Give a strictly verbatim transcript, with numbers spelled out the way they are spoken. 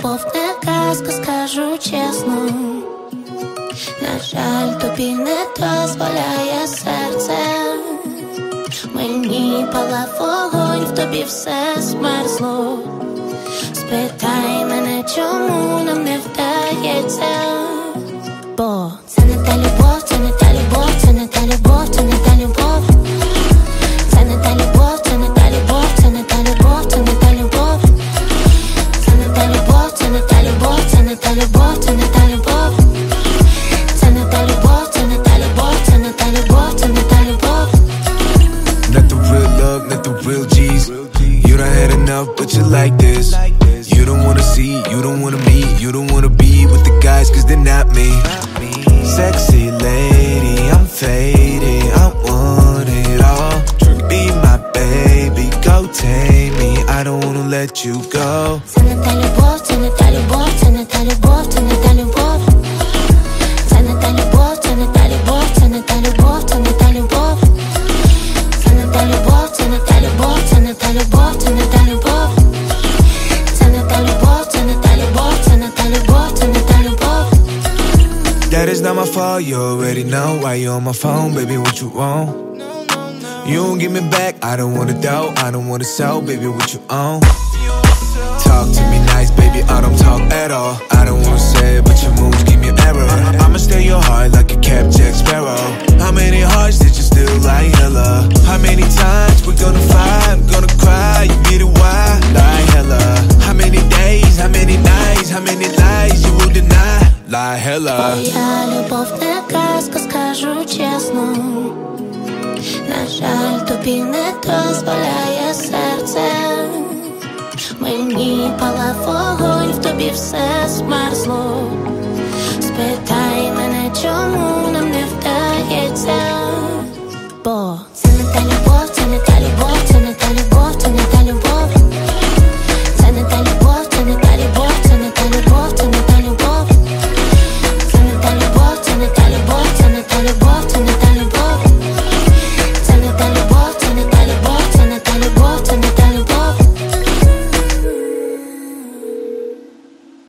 любов не казка, скажу чесно. На жаль, тобі не дозволяє серце. Мені палав вогонь, в тобі все змерзло. Спитай мене, чому нам не вдається. Бо це не та любов, це не та любов, це не та любов, це не та любов. Це не та любов, це не та любов, це не та любов, це не та любов. Це не та любов, це не та любов, це не та любов, це не та любов. Це не та любов, це не та любов, це не та любов, це не та любов. Not the real love, not the real G's. You done had enough, but you like this. You don't wanna see, you don't wanna meet, you don't wanna be with the guys, cause they're not me. Sexy lady, I'm faded, I want it all. Be my baby, go take me, I don't wanna let you go. Це не та любов, це не та любов, це не та любов, це не та любов. Це не та любов, це не та любов, це не та любов, це не та любов. Це не та любов, це не та любов, це не та любов, це не та любов. Це не та любов, це не та любов, це не та любов, це не та любов. That is not my fault, you already know why you on my phone, baby, what you want? You don't give me back, I don't wanna doubt, I don't wanna sell, baby, what you own? Talk to me nice, baby, I don't talk at all. I don't wanna say it, but your moves give me error. I'ma steal your heart like a capped Jack Sparrow. How many hearts did you steal like hella? How many times we gonna fight, gonna cry, you get it why? Like hella. How many days, how many nights, how many lies you will deny? Like hella. Твоя любов не казка, скажу чесно. На жаль, тобі не дозволяє серце. Мені палав вогонь, в тобі все змерзло. Спитай мене, чому нам не вдається. Бо це не та любов, це не та любов, це не та любов, це не та любов. Це не та любов, це не та любов, це не та любов, це не та любов. Це не та любов, це не та любов, це не та любов.